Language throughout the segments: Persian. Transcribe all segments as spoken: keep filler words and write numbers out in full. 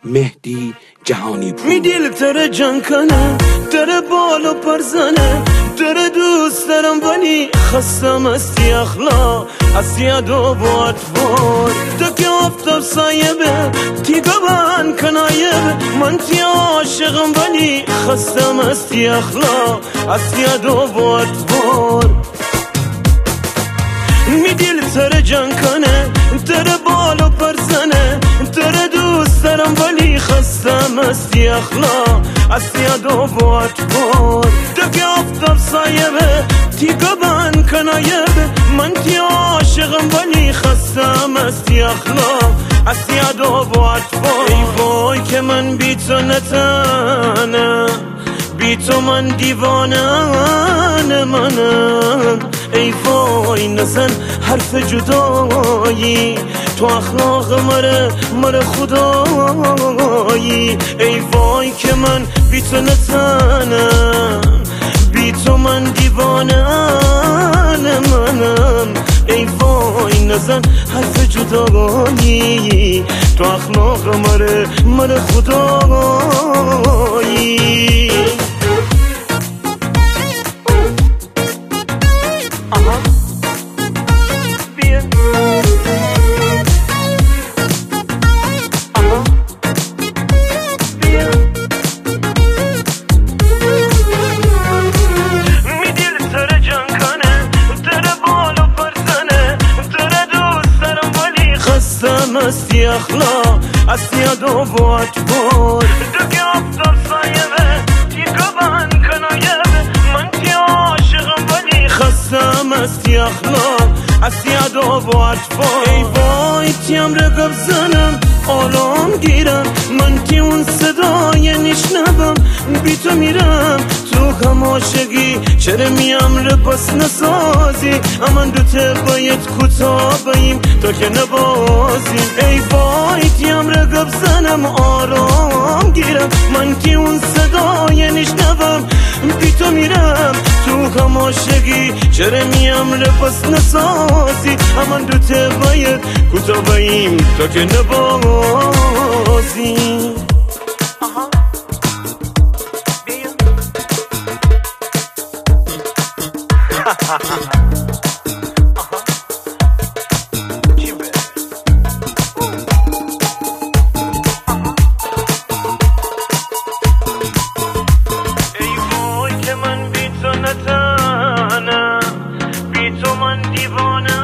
مهدی جهانی پور. می دل تره جان کنه، تره بالا پرزنه، تره دوست دارم ولی خستم از تی اخلاق، از تی ادب و اطوار. تو که آفتاب سایه به تی گبن کنایه، من تی عاشقم ولی خستم از تی اخلاق، از تی ادب و اطوار. می دل تره جان کنه، تره بالا پرزنه، تره دوست دارم ولی خستم از تی اخلاق، از تی ادب و اطوار. تو که آفتاب سایه به تی گبن کنایه به، من تی عاشقم ولی خستم از تی اخلاق، از تی ادب و اطوار. ای وای که من بی تو نتنم، بی تو من دیوانه منم. ای وای نزن حرف جدایی، تو اخلاق مره مره خدایی. ای وای که من بی تو نتنم، بی تو من دیوانه منم. ای وای نزن حرف جدایی، تو اخلاق مره مره خدایی. از تی اخلاق، از تی ادب و اطوار. تو که آفتاب سایه به تی گبن کنایه به، من تی عاشقم ولی خستم از تی اخلاق، از تی ادب و اطوار. ای وای تیم رقب زنم آرام گیرم، من تی اون صدای نشنبم، بی تو میرم تو هم عاشقی، چرا میم رپس نسازی؟ اما دوته باید کوتاه باییم تا که نبازیم. ای وای تیم رقب زنم آرام گیرم، من که اون صدای نشنبم، بی تو میرم تو هم عاشقی، چرا میم رپس نسازی؟ اما دوته باید کوتاه باییم تا که نبازیم. ای وای که من بی تو نتنم، بی تو من دیوانه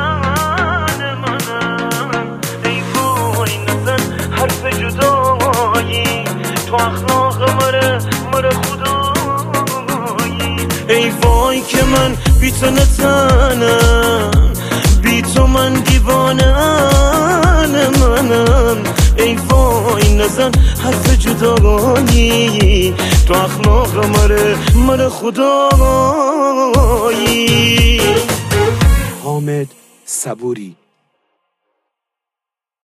منم. ای وای نزن حرف جدایی، تو اخلاق مره مره خدایی. ای وای که من بی تو نتنم، بی تو من دیوانه منم. ای وای نزن حرف جدایی، تو اخلاق مره مره خدایی. حامد صبوری.